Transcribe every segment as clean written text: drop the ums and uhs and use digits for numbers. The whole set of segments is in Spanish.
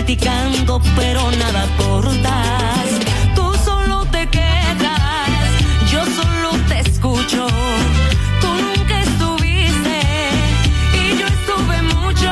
criticando, pero nada aportas. Tú solo te quedas, yo solo te escucho. Tú nunca estuviste y yo estuve mucho.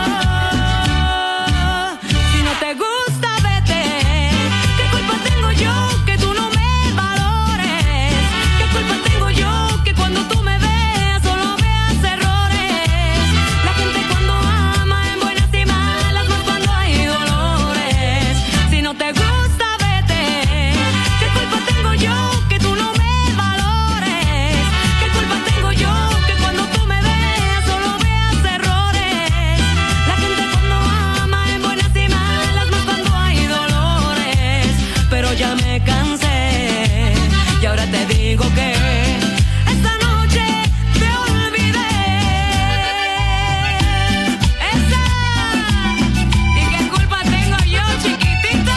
Si no te gusta, vete. ¿Qué culpa tengo yo que tú no me valores? ¿Qué culpa tengo yo que cuando tú me veas solo veas errores? La gente cuando ama en buenas y malas, más cuando hay dolores. Si no te gusta, vete. ¿Qué culpa tengo yo que tú no me valores? ¿Qué culpa tengo yo que cuando tú me veas solo veas errores? La gente cuando ama en buenas y malas, más cuando hay dolores. Pero ya me cansé y ahora te digo que esta noche te olvidé. Esa. ¿Y qué culpa tengo yo, chiquitita?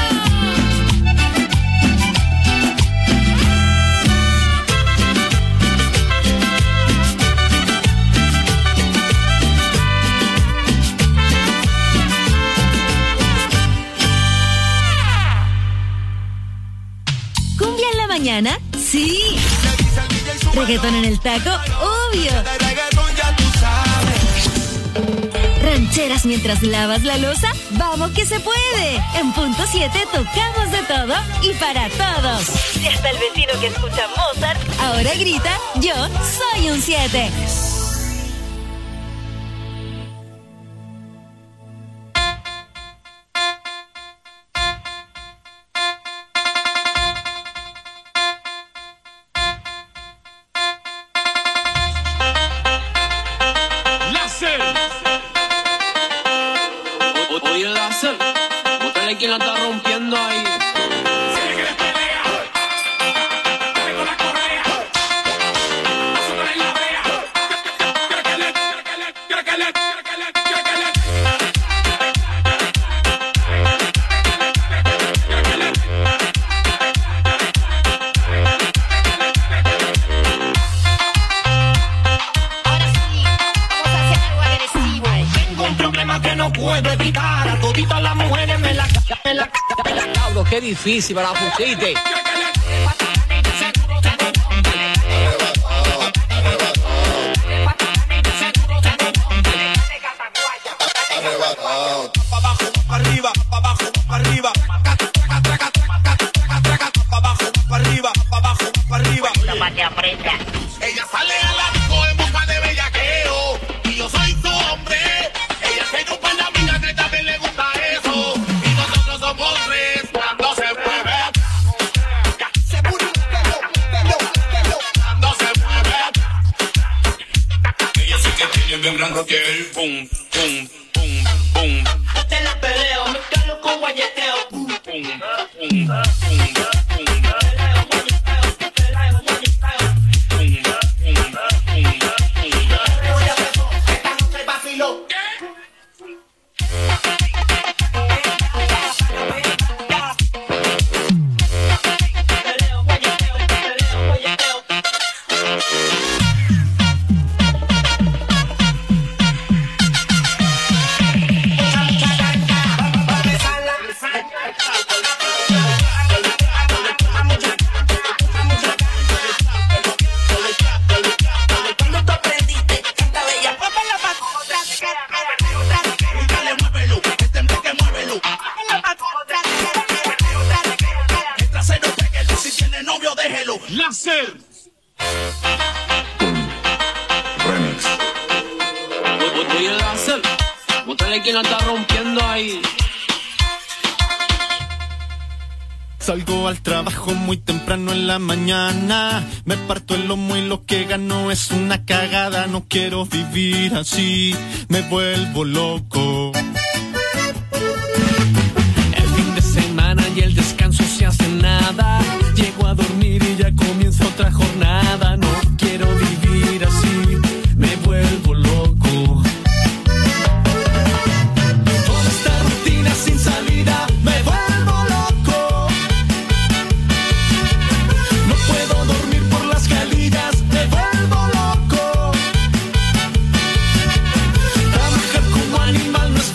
¿Cumbia en la mañana? Sí. ¿Reggaetón en el taco? Obvio. ¿Rancheras mientras lavas la loza? ¡Vamos que se puede! En punto 7 tocamos de todo y para todos. Y hasta el vecino que escucha Mozart ahora grita: yo soy un 7. Oye, Láser, bótale quien la está rompiendo ahí. Puedo evitar a toditas las mujeres me la Cabro, qué difícil para la pusiste. Ella sale a la disco en busca de bellaqueo y yo soy su hombre. Ella se chupa en la vida, que también le gusta eso. Y nosotros somos tres cuando se mueve. Se mueve, cuando se mueve. Ella sí que tiene bien gran roquel. Pum, pum, pum, pum. Te la peleo, me calo con guayeteo. Pum, pum, pum, pum. Láser. Remix. Oye, Láser, bótale quien la está rompiendo ahí. Salgo al trabajo muy temprano en la mañana, me parto el lomo y lo que gano es una cagada. No quiero vivir así, me vuelvo loco. El fin de semana y el descanso se hace nada. Llego a dormir y ya comienza otra jornada. No quiero vivir así, me vuelvo loco. Toda esta rutina sin salida, me vuelvo loco. No puedo dormir por las calillas, me vuelvo loco. Trabajar como animal no es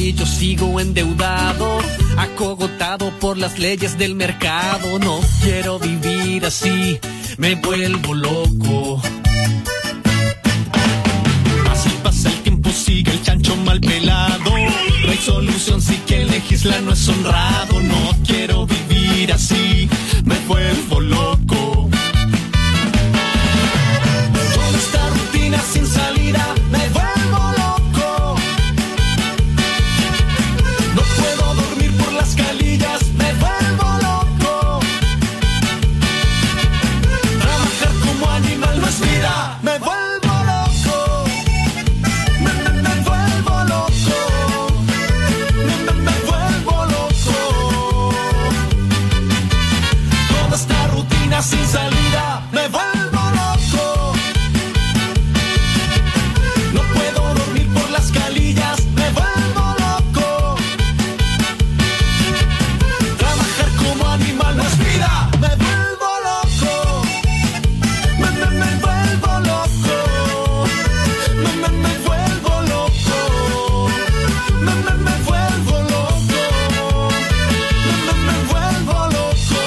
y yo sigo endeudado, acogotado por las leyes del mercado. No quiero vivir así, me vuelvo loco. Así pasa el tiempo, sigue el chancho mal pelado. No hay solución si quien legisla no es honrado. No quiero vivir así, me vuelvo loco. Toda esta rutina sin salida, me vuelvo loco. No puedo dormir por las calillas, me vuelvo loco. Trabajar como animal no es vida, me vuelvo loco. Me vuelvo loco. Me vuelvo loco. Toda esta rutina sin salida, me vuelvo loco. No puedo dormir por las calillas, me vuelvo loco. Trabajar como animal no es vida, me vuelvo loco. Me vuelvo loco. Me vuelvo loco. Me vuelvo loco. Me vuelvo loco.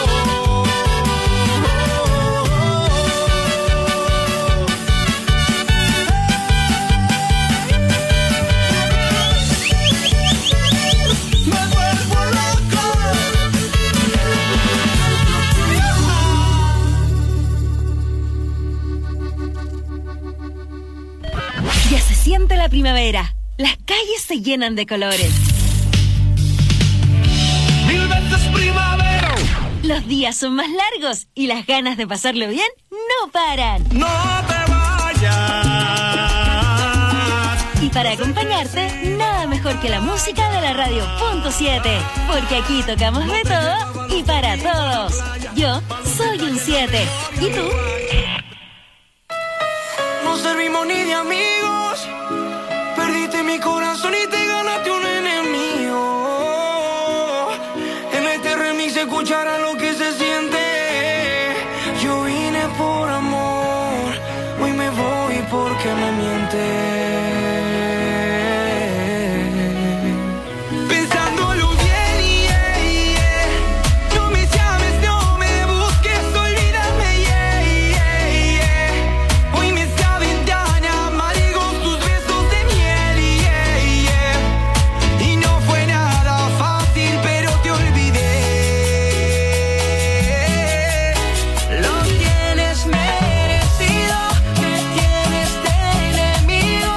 Me vuelvo loco. Ya se siente la primavera. Las calles se llenan de colores. Mil veces primavera. Los días son más largos y las ganas de pasarlo bien no paran. No te vayas. Y para acompañarte, nada mejor que la música de la radio Punto 7. Porque aquí tocamos de todo y para todos. Yo soy un 7. ¿Y tú? No servimos ni de amigos. Perdiste mi corazón y te ganaste un enemigo. En este remix se escuchará lo que se siente. Yo vine por amor, hoy me voy porque me mientes. Pensándolo bien, no me llames, no me busques, olvídame, hoy me saben tan amargos tus besos de miel, y no fue nada fácil, pero te olvidé. Lo tienes merecido, me tienes de enemigo.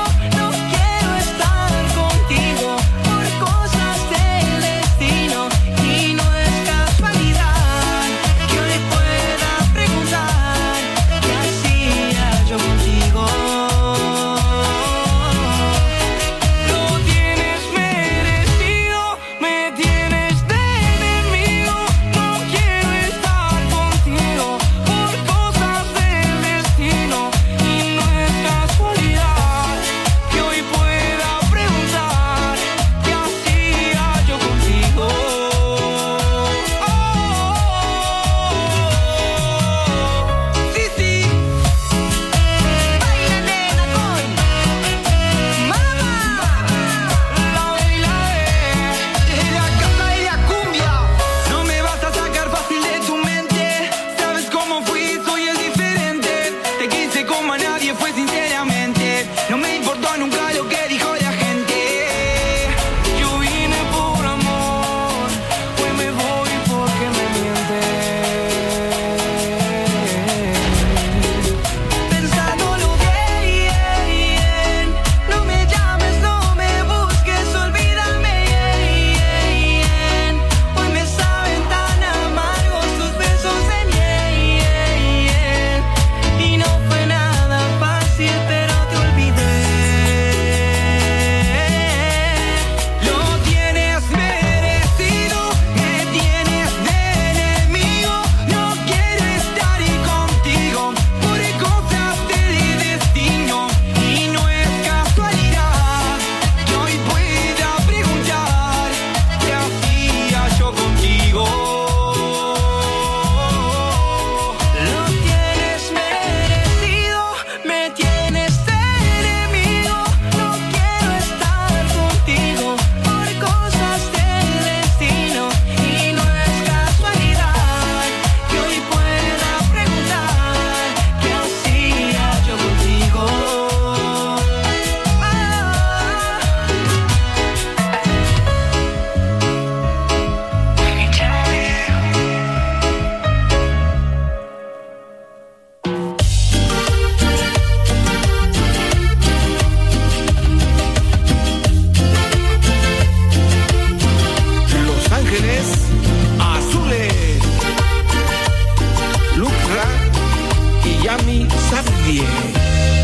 Cami Xavier.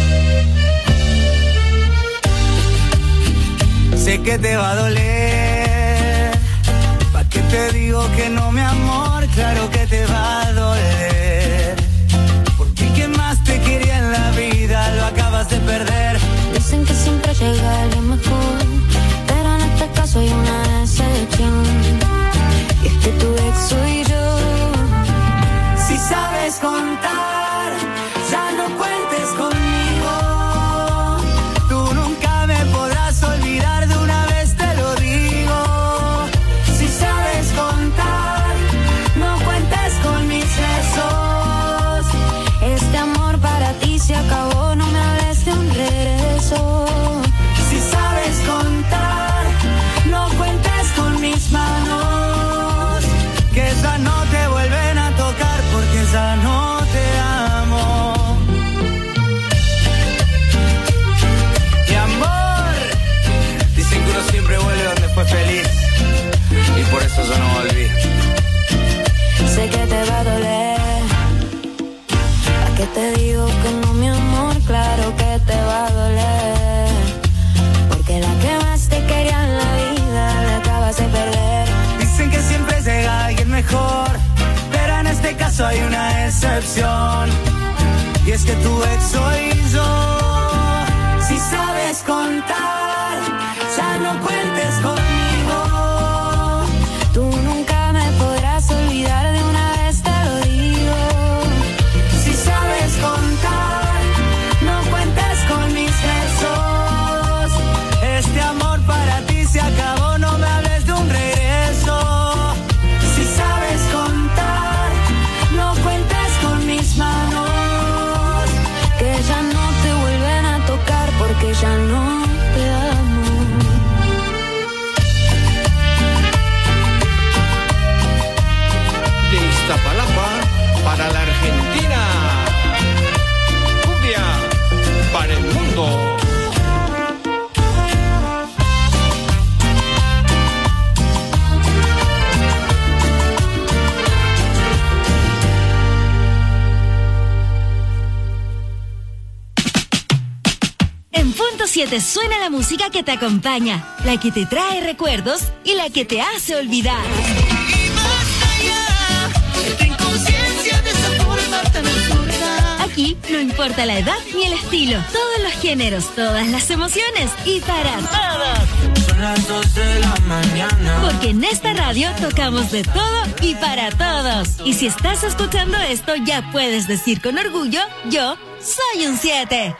Sé que te va a doler. ¿Pa' qué te digo que no, mi amor? Claro que te va a doler. Porque quien más te quería en la vida lo acabas de perder. Dicen que siempre llega alguien mejor, pero en este caso hay una excepción. Y es que tu ex soy yo. Si sabes contar, ya no cuentes conmigo. Tú nunca me podrás olvidar, de una vez te lo digo. Si sabes contar, no cuentes con mis besos. Este amor para ti se acabó, no me hables de un regreso. Si sabes contar, no cuentes con mis manos, que ya no te vuelven a tocar porque ya no te amo. Mi amor, dicen que uno siempre vuelve donde fue feliz, y por eso yo no volví. Sé que te va a doler. ¿A qué te digo que no, mi amor? Claro que te va a doler. Porque la que más te quería en la vida la acabas de perder. Dicen que siempre llega alguien mejor, pero en este caso hay una excepción. Y es que tu ex soy yo. Si sabes contar, ya no cuentes conmigo. Tú nunca me podrás olvidar, de una vez te lo digo. Si sabes contar, no cuentes con mis besos. Este amor para ti se acabó, no me hables de un regreso. Si sabes contar, no cuentes con mis manos, Que ya no te vuelven a tocar porque ya no te amo. De Iztapalapa para la Argentina. Cumbia para el mundo. En punto 7 suena la música que te acompaña, la que te trae recuerdos y la que te hace olvidar. Aquí no importa la edad ni el estilo, todos los géneros, todas las emociones y para todos. son las 2 de la mañana. Porque en esta radio tocamos de todo y para todos. Y si estás escuchando esto, ya puedes decir con orgullo, yo soy un 7.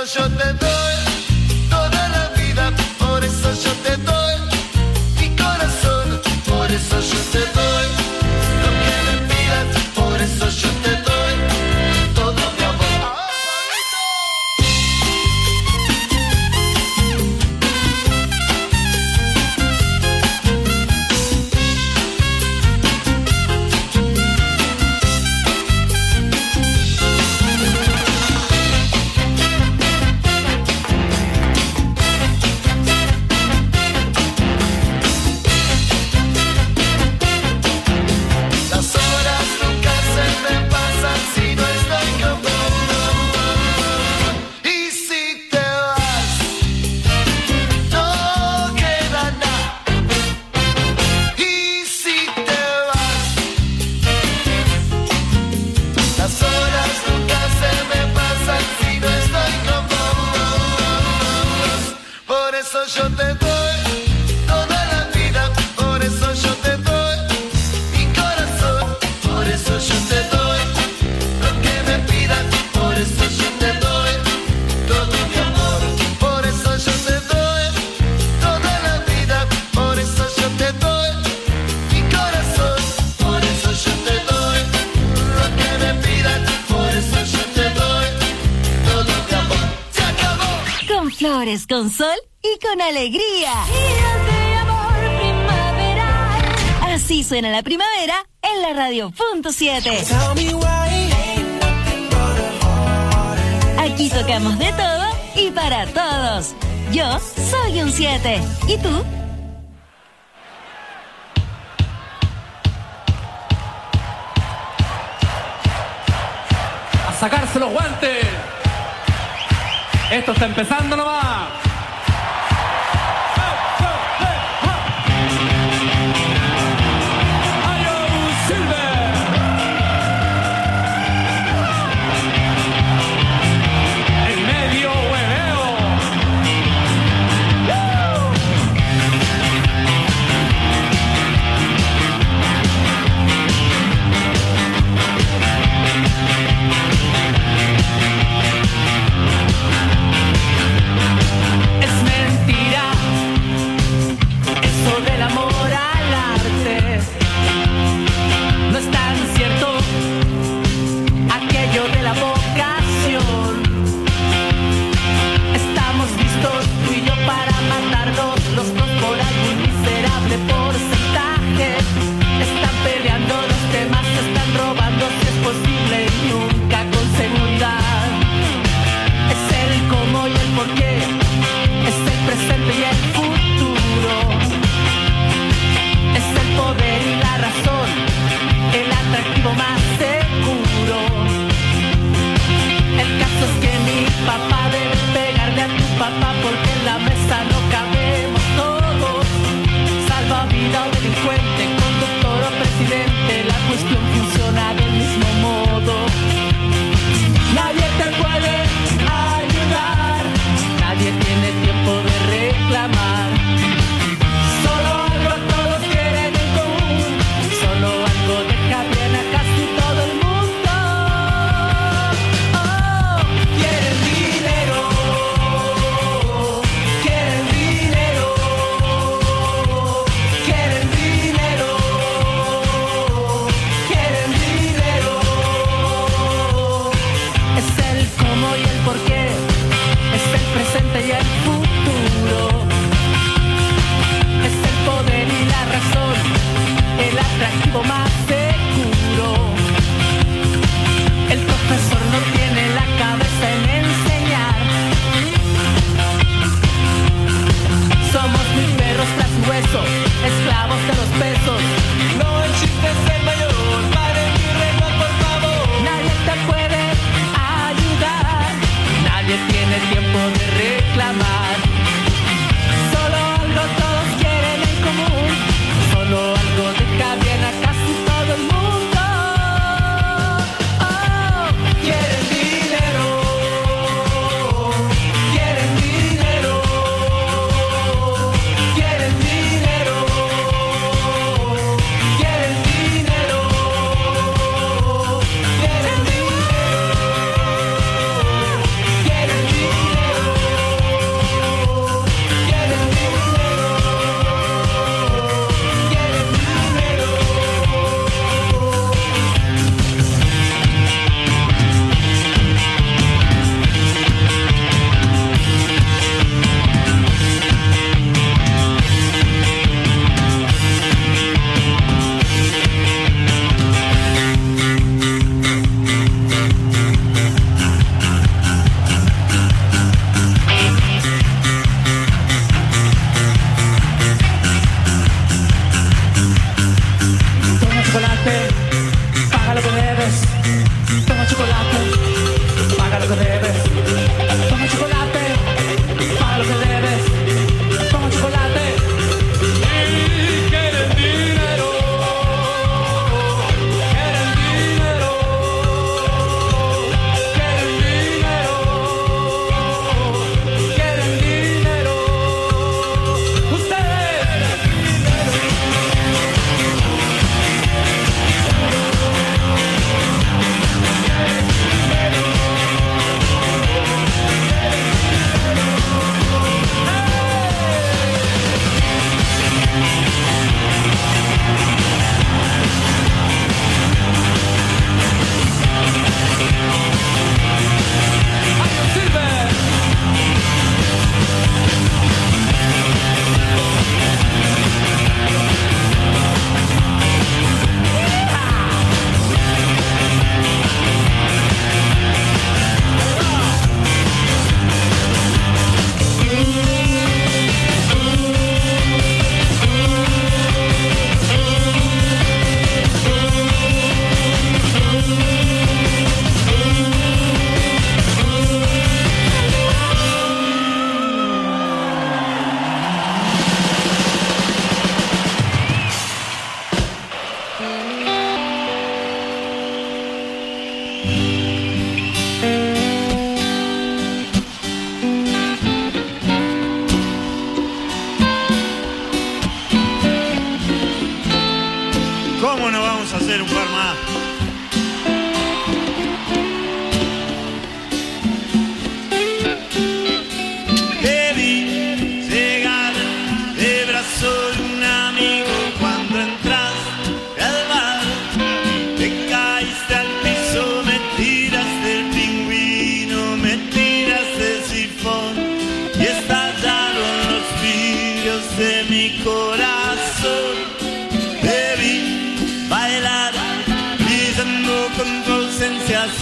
eso yo te doy toda la vida, por eso yo te doy mi corazón, por eso yo te doy lo que me pidas, por eso yo te doy todo mi amor. Yo te doy toda la vida, por eso yo te doy mi corazón, por eso yo te doy lo que me pidas, por eso yo te doy todo mi amor, por eso yo te doy toda la vida, por eso yo te doy mi corazón, por eso yo te doy lo que me pidas, por eso yo te doy todo mi amor. Se acabó. Con flores, con sol y con alegría. Así suena la primavera en la radio.7. Aquí tocamos de todo y para todos. Yo soy un 7. ¿Y tú? A sacarse los guantes. Esto está empezando nomás.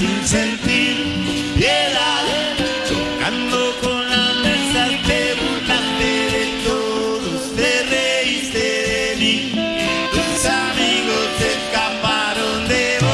sin sentir piedad, chocando con la mesa, te burlaste de todos, te reíste de mí, tus amigos se escaparon de vos.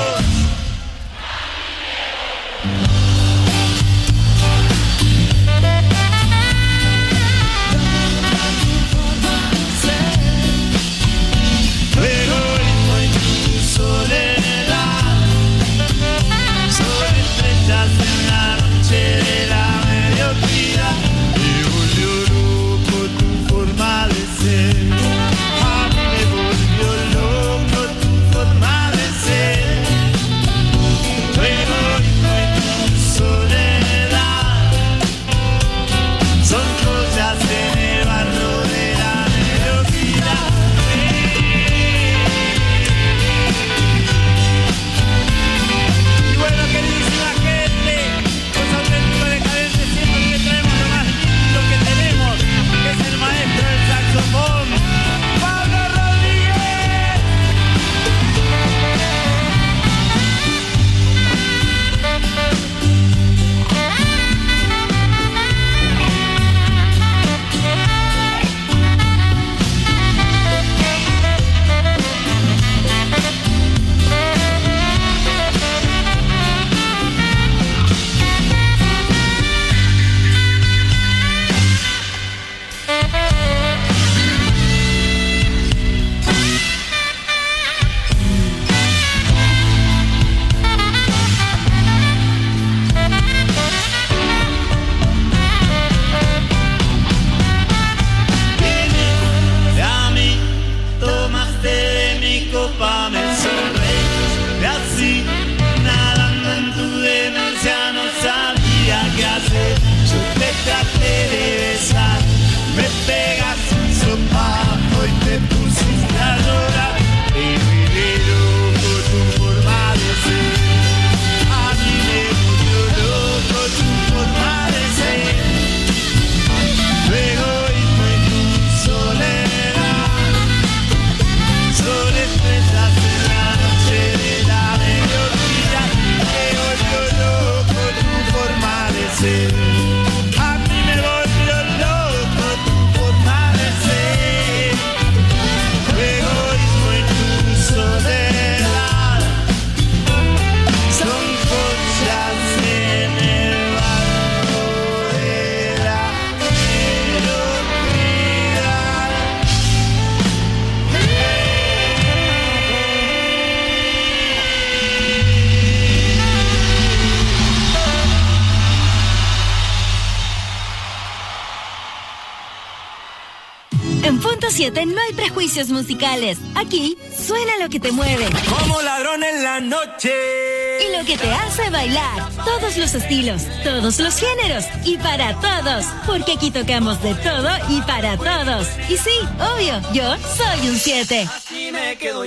En Punto 7 no hay prejuicios musicales. Aquí suena lo que te mueve. Como ladrón en la noche. Y lo que te hace bailar. Todos los estilos, todos los géneros y para todos. Porque aquí tocamos de todo y para todos. Y sí, obvio, yo soy un 7. Así me quedo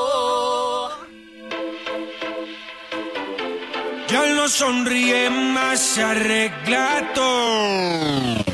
yo. Ya no sonríe más, se arregla todo.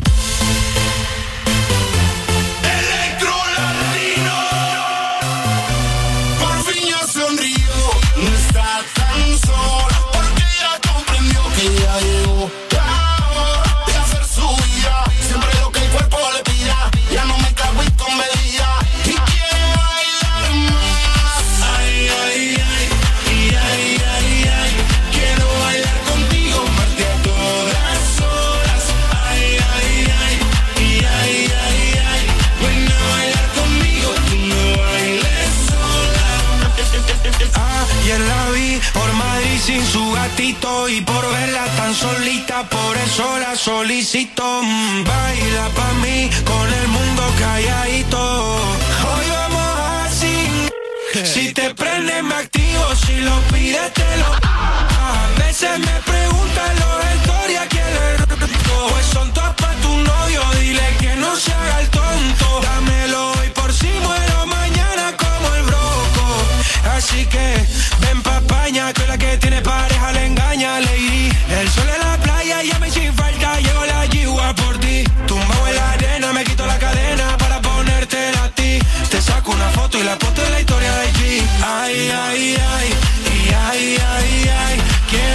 Ya llegó la hora de hacer su vida. Siempre lo que el cuerpo le pida. Ya no me cago en con medida. Y quiero bailar más. Ay, ay, ay. Y ay, ay, ay. Quiero bailar contigo más de todas horas. Ay, ay, ay. Y ay, ay, ay. Ven a bailar conmigo, tú no bailes sola. Ayer la vi por Madrid sin su gatito y por verla tan solita, por eso la solicito. Baila pa' mí con el mundo calladito. Hoy vamos así. Si te prende me activo, si lo pides te lo. A veces me preguntan los stories a quién le rico. Pues son todas pa' tu novio, dile que no se haga el tonto. Dámelo hoy por si muero mañana como el broco. Así que ven papaña, que la que tiene pareja le engaña, lady. El sol en la playa, llame sin falta, llego la yigua por ti. Tumbado en la arena, me quito la cadena para ponértela a ti. Te saco una foto y la posto en la historia de G. Ay, ay, ay, y ay, ay, ay.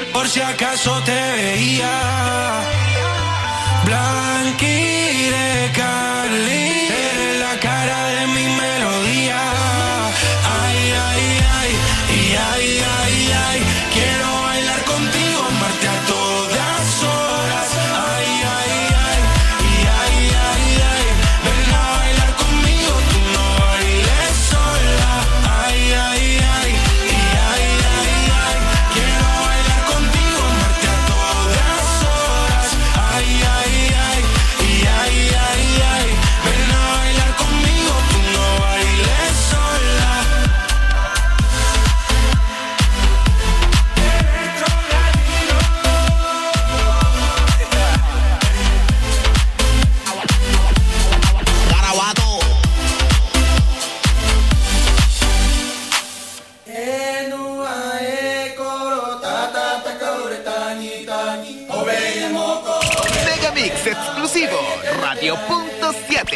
por si acaso te veía. Blanqui de Cali, eres la cara de mi melodía. Ay, ay, ay, y ay, ay, ay, quiero bailar contigo, amarte a todas horas. Ay, ay, ay, y ay, ay, ay, ven a bailar conmigo, tú no bailes sola. Ay, ay, ay, y ay, ay, ay, quiero bailar contigo, amarte a todas horas. Ay, ay, ay, y ay, ay, ay, ven a bailar conmigo, tú no bailes sola. Megamix exclusivo, Radio.7.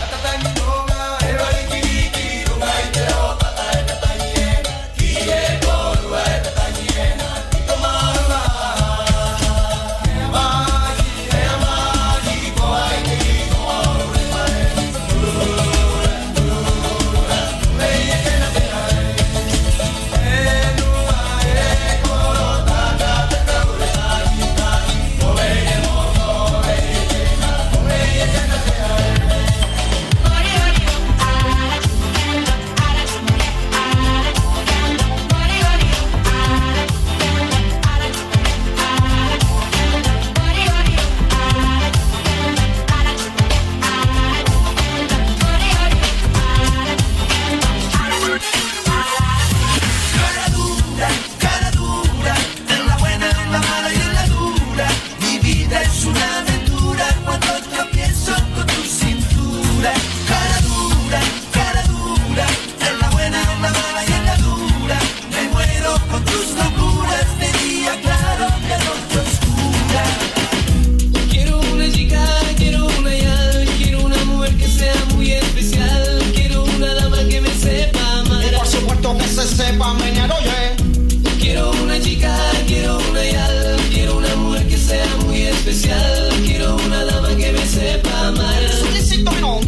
Cara dura, en la buena, en la mala y en la dura. Mi vida es una aventura cuando tropiezo con tu cintura. Cara dura, en la buena, en la mala y en la dura. Me muero con tus locuras de día claro, de noche oscura. Quiero una chica, quiero una yal, quiero una mujer que sea muy especial, quiero una dama que me sepa amar. Y por supuesto que se sepa menear, oye. Quiero una chica, quiero una yal, quiero una mujer que sea muy especial, quiero una dama que me sepa amar. Solicito que no.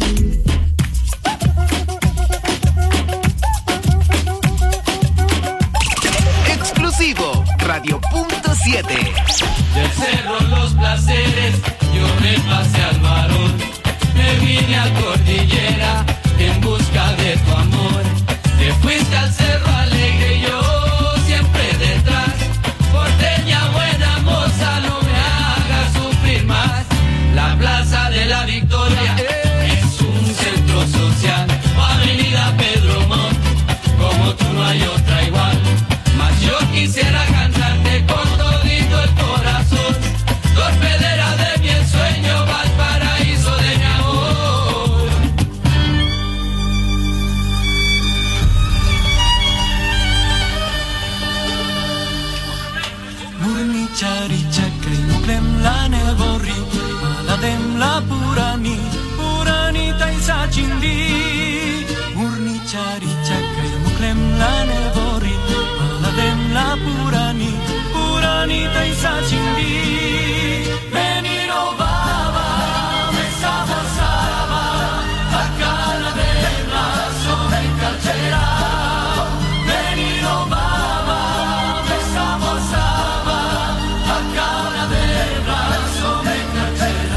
Exclusivo, Radio.7. Del cerro los placeres, yo me pasé al varón. Me vine a cordillera en busca de tu amor. Te fuiste al cerro alegre y yo siempre detrás. Porteña buena moza, no me hagas sufrir más. La plaza de la Victoria es un centro social. Avenida Pedro Montt, como tú no hay otra igual. Mas yo quisiera cantarte con todito el corazón. Torpedera de mi ensueño, Valparaíso de mi amor. Murnicharichaka inuklem la neborri, maladem la puranita isachindi. Murnicharichaka inuklem la neborri, maladem la puranita isachindi. Menino baba, me sabosaba, acá la de brazo me encarcerá. Menino baba, me sabosaba, acá la de brazo me encarcerá.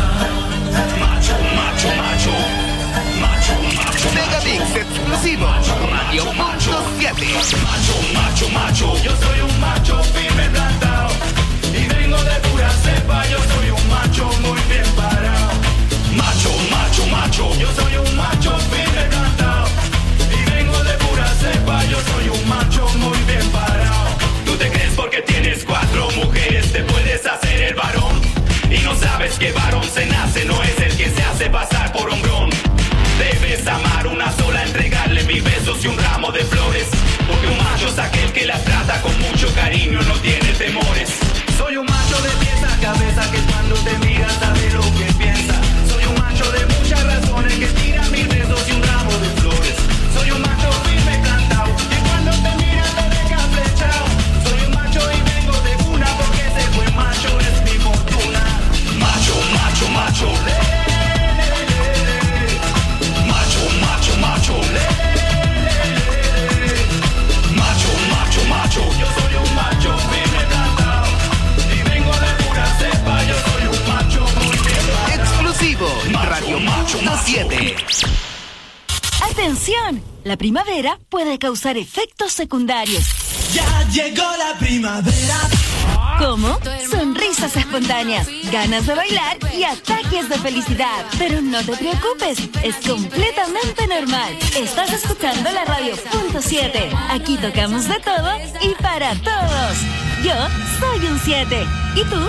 Megamix exclusivo, Radio.7. Macho, yo soy un macho firme plantado y vengo de pura cepa, yo soy un macho muy bien parado. Macho, yo soy un macho firme plantado y vengo de pura cepa, yo soy un macho muy bien parado. Tú te crees porque tienes 4 mujeres, te puedes hacer el varón y no sabes que varón se nace, no es el que se hace pasar por hombrón. Debes amar una sola, entregarle 1000 besos y un ramo de flores. Porque un macho es aquel que la trata con mucho cariño, no tiene temores. Soy un macho de pies a cabeza que cuando te mira sabe lo que piensa. Soy un macho de muchas razones que tira 1000 besos y un ramo de flores. Soy un macho firme plantado que cuando te mira te deja flechado. Soy un macho y vengo de Radio.7. ¡Atención! La primavera puede causar efectos secundarios. Ya llegó la primavera. ¿Cómo? Sonrisas espontáneas, ganas de bailar y ataques de felicidad. Pero no te preocupes, es completamente normal. Estás escuchando la Radio.7. Aquí tocamos de todo y para todos. Yo soy un 7. ¿Y tú?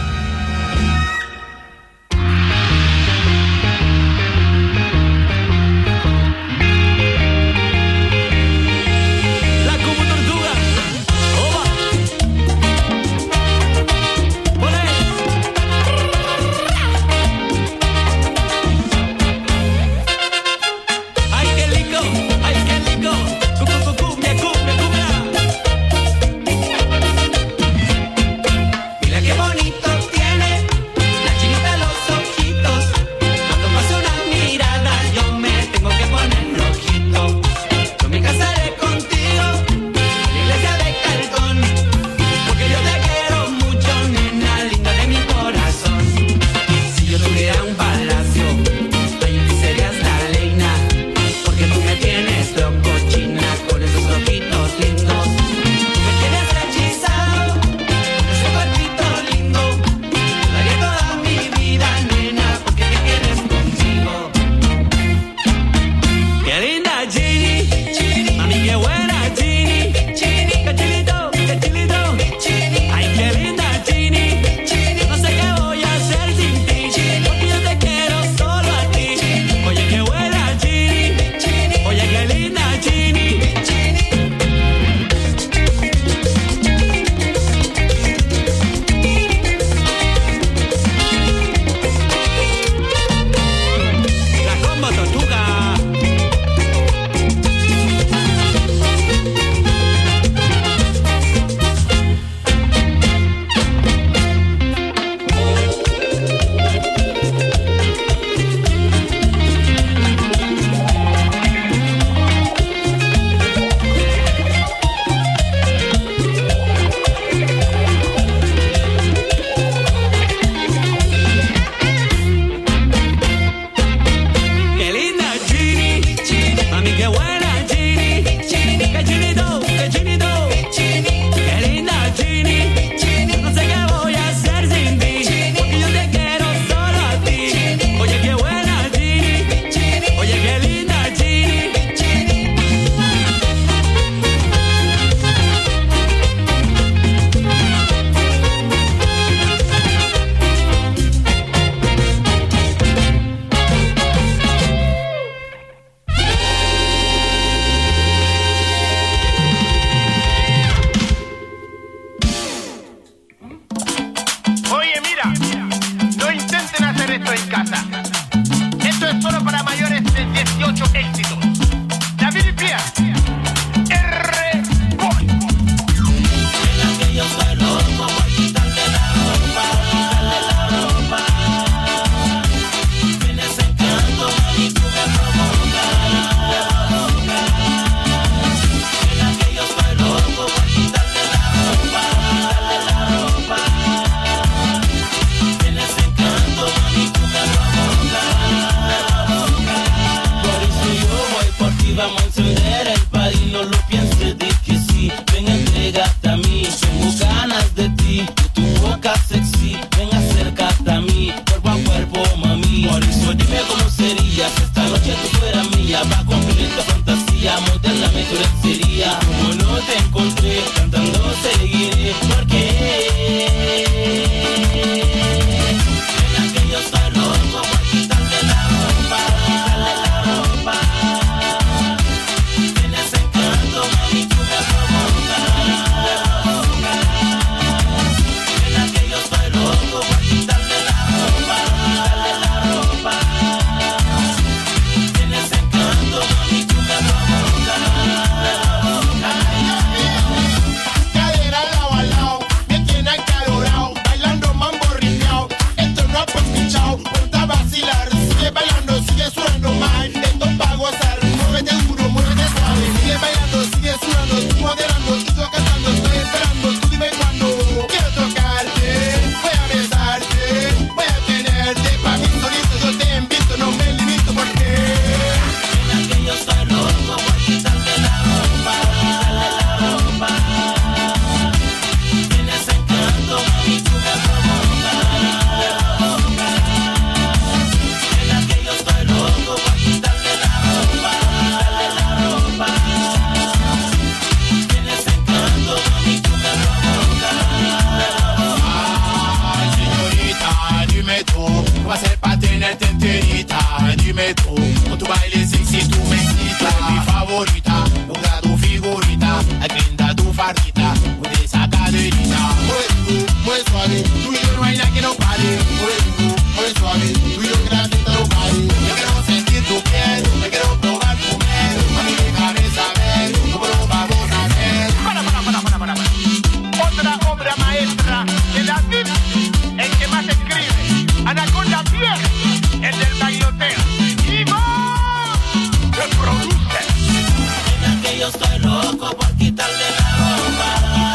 voy a hacer pa' tenerte enterita. Dime tú, con tu baile sexy tú me excitas. Tú eres mi favorita, ponga tu figurita, agrinda tu fardita, mueve esa caderita. Mueve suave, tú y yo no hay nada que no pare. Mueve suave, tú y yo que la fiesta no pare. Yo quiero sentir tu piel, yo quiero probar tu miel. Mami, déjame saber cómo lo vamos a hacer. Para. Otra obra maestra de David, el que más escribe. Anaconda Pierre, el del bailoteo. Y vos, el producer. Mira que yo estoy loco por quitarle la ropa.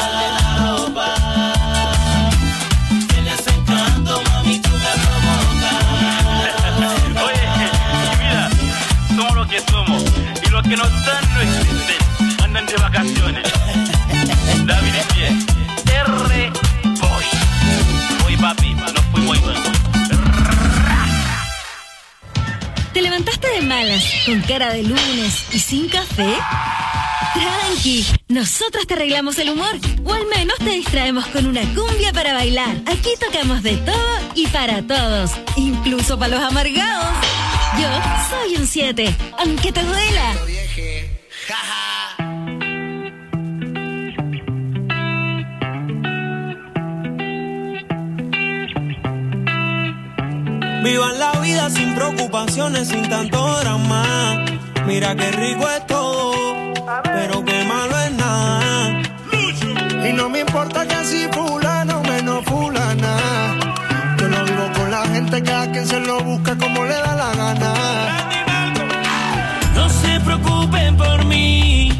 Tienes encanto, mami, tú me provocas. Oye, mi vida, somos lo que somos. Y los que no están no existen. Andan de vacaciones. David y Pie, Boy. Hoy papi, nos fuimos igual. ¿Te levantaste de malas, con cara de lunes y sin café? Tranqui, nosotros te arreglamos el humor, o al menos te distraemos con una cumbia para bailar. Aquí tocamos de todo y para todos, incluso para los amargados. Yo soy un 7, aunque te duela. Vivan la vida sin preocupaciones, sin tanto drama. Mira qué rico es todo, pero qué malo es nada. Y no me importa que así fulano menos fulana. Yo no vivo con la gente que a quien se lo busca como le da la gana. No se preocupen por mí.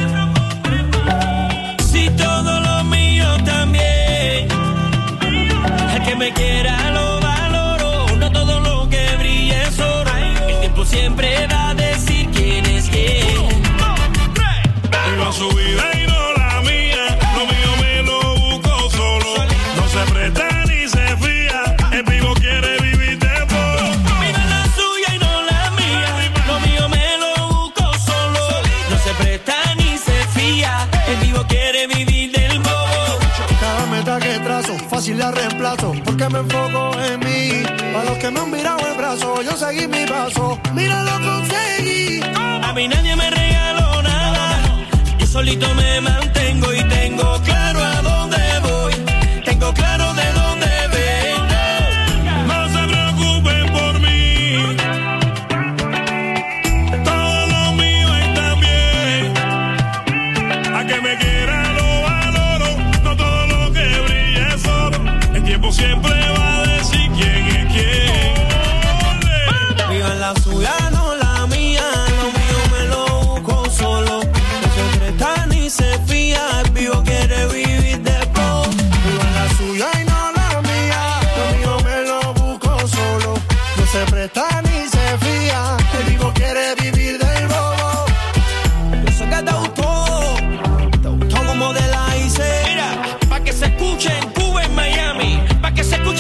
Si todo lo mío también. El que me quiera lo valoro. No todo lo que brilla es oro. El tiempo siempre va a decir quién es quién. Viva su vida y no la mía. Lo mío me lo busco solo. No se presta ni se fía. El vivo quiere vivir de poco. Viva la suya y no la mía. Lo mío me lo busco solo. No se presta ni se fía. El vivo quiere vivir del bobo. Cada meta que trazo, fácil la reemplazo, porque me enfoco en mí. Para los que me han mirado el brazo, yo seguí mi paso. Mira, lo conseguí. A mí nadie me regaló nada. Yo solito me mantengo y tengo claro a dónde voy. Tengo claro de dónde vengo. No se preocupen por mí. Todo lo mío está bien. A que me quiera lo valoro. No todo lo que brilla es oro. El tiempo siempre va a decir quién es quién. Vivan la suya, no la mía. Lo mío me lo busco solo. No se presta ni se fía. El vivo quiere vivir de poco. Vivan la suya y no la mía. Lo mío me lo busco solo. No se presta ni se fía. El vivo quiere vivir del bobo. Yo sé que te gustó como de la hice. Mira, pa' que se escuche en Cuba, en Miami. Pa' que se escuche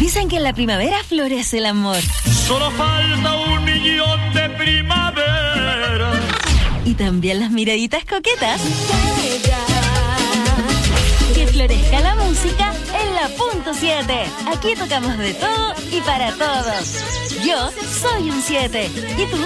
Dicen que en la primavera florece el amor. Solo falta 1.000.000 de primavera. Y también las miraditas coquetas. Que florezca la música en la punto 7. Aquí tocamos de todo y para todos. Yo soy un 7. ¿Y tú?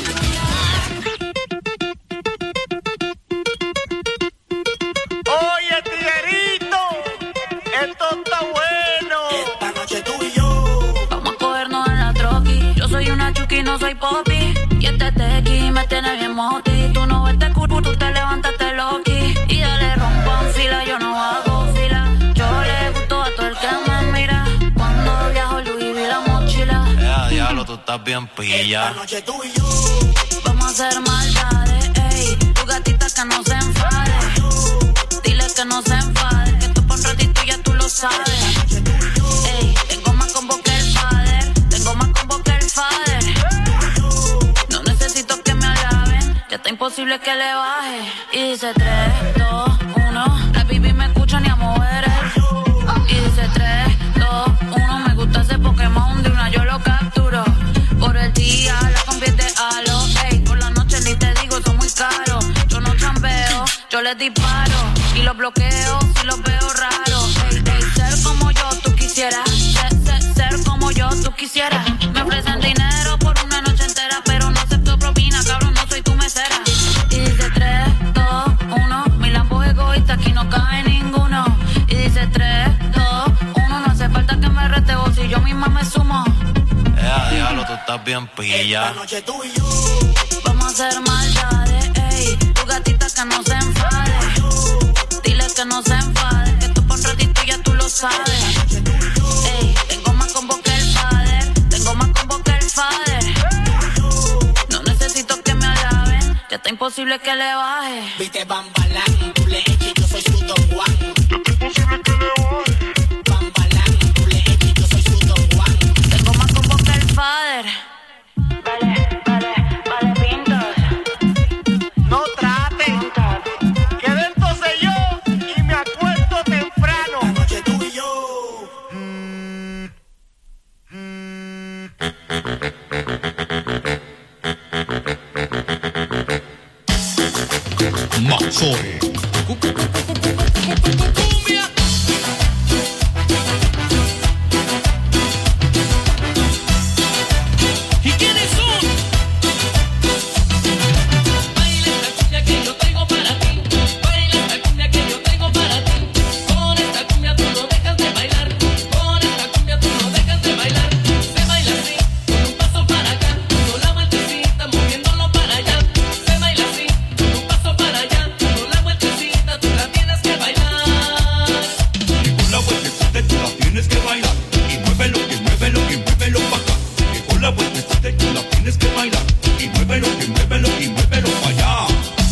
Oye, tiguerito, esto está bueno. Esta noche tú y yo Vamos a cogernos en la troqui. Yo soy una chuki, no soy popi. Y este tequi me tiene bien moti. Tú no ves cucu, tú te levantaste loqui. Y dale rompan fila, yo no hago fila. Yo le gusto a todo el que me mira. Cuando viajo Louis V la mochila. Diablo, tú estás bien pilla. Esta noche tú y yo Vamos a hacer maldades, ey. Tu gatita que no se enfade. Dile que no se enfade. Que tú por un ratito ya tú lo sabes. Ey, tengo más combo que el father. Tengo más combo que el father. No necesito que me alaben. Ya está imposible que le baje. Y dice 3, 2, 1. La baby me escucha ni a mover. Y dice 3, 2, 1. Me gusta ese Pokémon de una yo lo capturo. Por el día la convierte a lo. Ey, por la noche ni te digo, son muy caros. Yo no chambeo, yo les disparo. Y los bloqueo si los veo raros. Ey, ey, ser como yo tú quisieras. Ser como yo tú quisieras. Me ofrecen dinero por una noche entera, pero no acepto propina, cabrón, no soy tu mesera. Y dice 3, 2, 1. Mi Lambo es egoísta, aquí no cabe ninguno. Y dice 3, 2, 1. No hace falta que me rete vos, si yo misma me sumo. Diablo, tú estás bien pilla. Esta noche tú y yo Vamos a hacer maldades, ey. Tu gatita que no se enfade. Dile que no se enfade. Que tú por un ratito ya tú lo sabes. Ey, tengo más combo que el father. Tengo más combo que el father. No necesito que me alaben. Ya está imposible que le baje. viste Bambalán, tú le eches, yo soy su Don Juan. Imposible que le baje. Bambalán, tú le eches, yo soy su Don Juan. Tengo más combo que el father. Vale, pintos. No traten. Quedé entonces yo y me acuesto temprano. Esta noche tú y yo Maxore. ¿Y quiénes son? Baila esta cumbia que yo traigo para ti. Baila esta cumbia que yo traigo para ti. Con esta cumbia tú no dejas de bailar. Con esta cumbia tú no dejas de bailar. Se baila así, con un paso para acá. Con la vueltecita moviéndolo para allá. Se baila así, con un paso para allá. Con la vueltecita tú la tienes que bailar. Y con la vueltecita tú la tienes que bailar. Y muévelo, que muévelo, que muévelo pa' acá. Que con la vueltecita tú la tienes que bailar. Y muévelo, que muévelo, que muévelo pa' allá.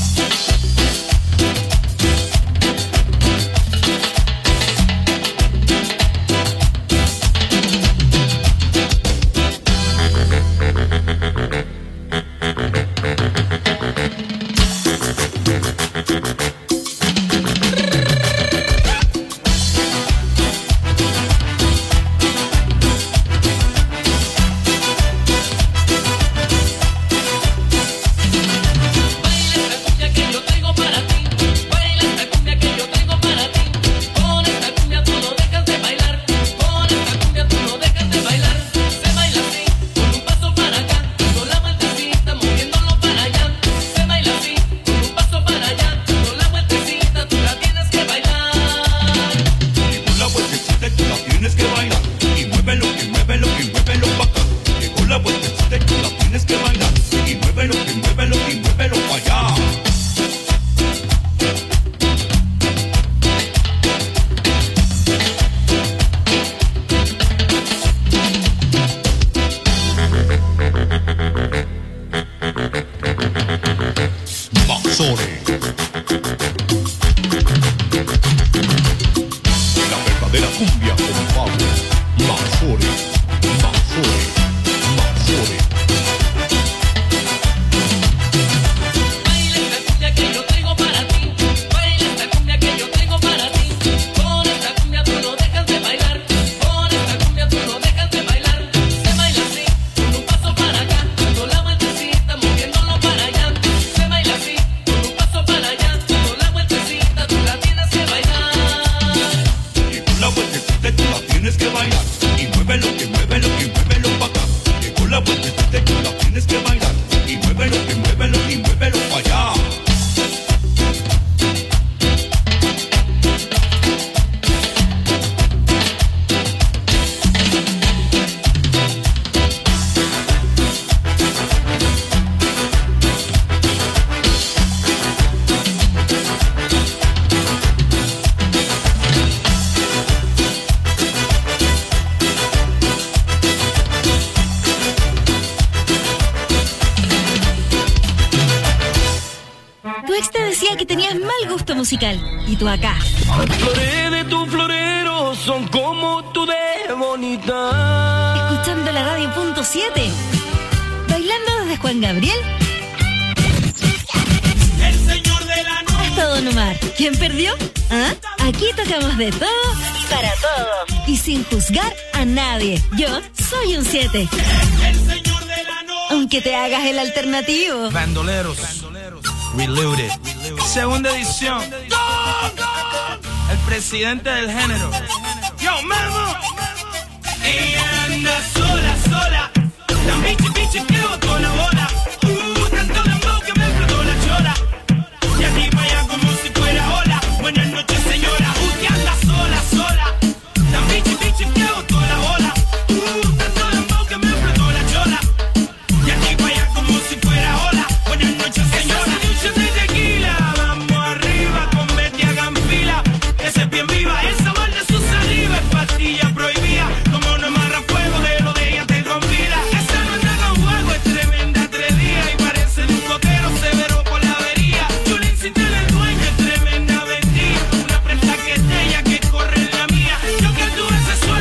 Baila esta cumbia que yo traigo para ti. Baila esta cumbia que yo traigo para ti. Con esta cumbia tú no dejas de bailar. Con esta cumbia tú no dejas de bailar. Se baila así, con un paso para acá. Con la vueltecita moviéndolo para allá. Se baila así, con un paso para allá. Con la vueltecita tú la tienes que bailar. Que con la vueltecita tú la tienes que bailar. Y muévelo, que muévelo, que muévelo pa' acá. Que con la vueltecita tú la tienes que bailar. Y muévelo, que muévelo, que muévelo pa' allá. Maxore. La verdadera cumbia con Pablo. Maxore. Maxore. Maxore. Baila esta cumbia que yo traigo para ti. Baila esta cumbia que yo traigo para ti. Con esta cumbia tú no dejas de bailar. Con esta cumbia tú no tienes que bailar. Y muévelo, que muévelo, que muévelo pa' acá. Que con la vueltecita tú la tienes que bailar. Y muévelo, que muévelo, y muévelo pa' allá. Tu ex te decía que tenías mal gusto musical. Y tú acá. Las flores de tu florero son como tú de bonita. Escuchando la radio punto 7. Bailando desde Juan Gabriel. El señor de la noche. Hasta Don Omar. ¿Quién perdió? ¿Ah? Aquí tocamos de todo y para todos. Y sin juzgar a nadie. Yo soy un 7. El señor de la noche. Aunque te hagas el alternativo. Bandoleros. Reloaded. Segunda edición. El presidente del género.